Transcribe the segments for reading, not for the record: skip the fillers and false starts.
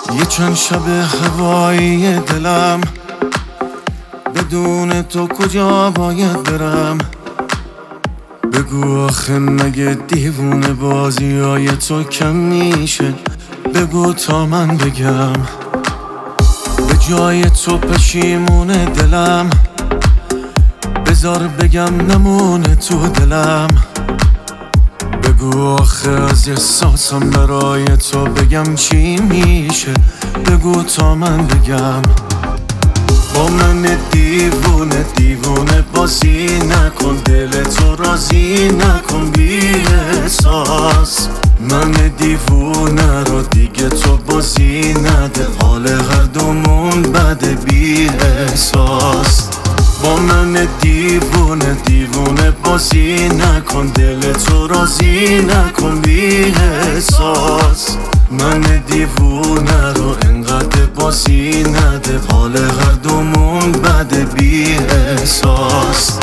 یه چند شب هوایی دلم، بدون تو کجا باید برم؟ بگو آخه مگه دیوونه بازی های تو کم میشه؟ بگو تا من بگم. به جای تو پشیمونه دلم، بذار بگم نمونه تو دلم. بگو آخه از احساسم برای تو بگم چی میشه؟ بگو تا من بگم. با من دیوونه دیوونه بازی نکن، دل تو راضی نکن بی احساس. من دیوونه رو دیگه تو بازی نده، حال هر دومون بده بی احساس. با من دیوونه دیوونه بازی نکن، دل تو راضی نکن بی احساس. من دیوونه رو انقدر بازی نده، حال هر دومون بده بی احساس.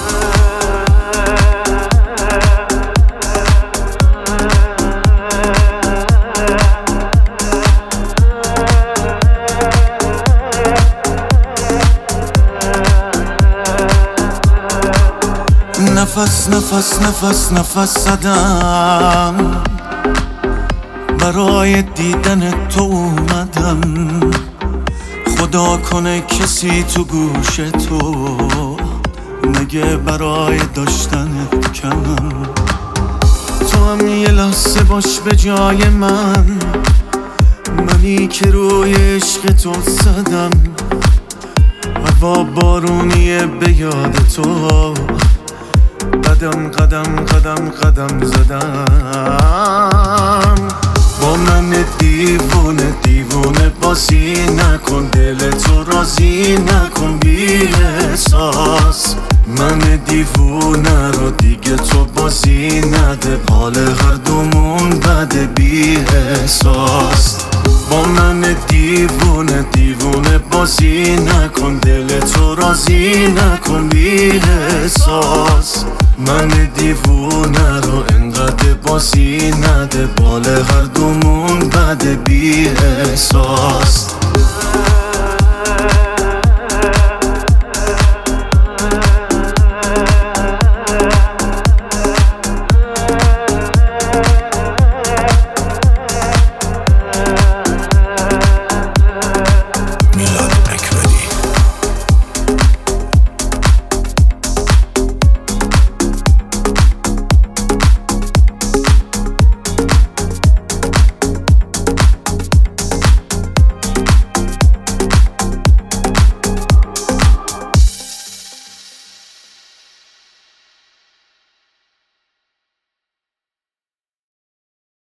نفس نفس نفس نفس زدم، برای دیدن تو اومدم. خدا کنه کسی تو گوش تو نگه برای داشتنت کمم. تو هم یه لحظه باش به جای منی که روی عشق تو زدم. هوا بارونیه به یاد تو، قدم قدم قدم قدم زدم. با من دیوونه دیوونه بازی نکن، دل تو راضی نکن بی احساس. من دیوونه رو دیگه تو بازی نده، حال هر دومون بده بی احساس. با من دیوونه دیوونه بازی نکن، دل تو راضی نکن بی احساس. من دیوونه رو انقدر بازی نده، بال هر دومون بده بی احساس.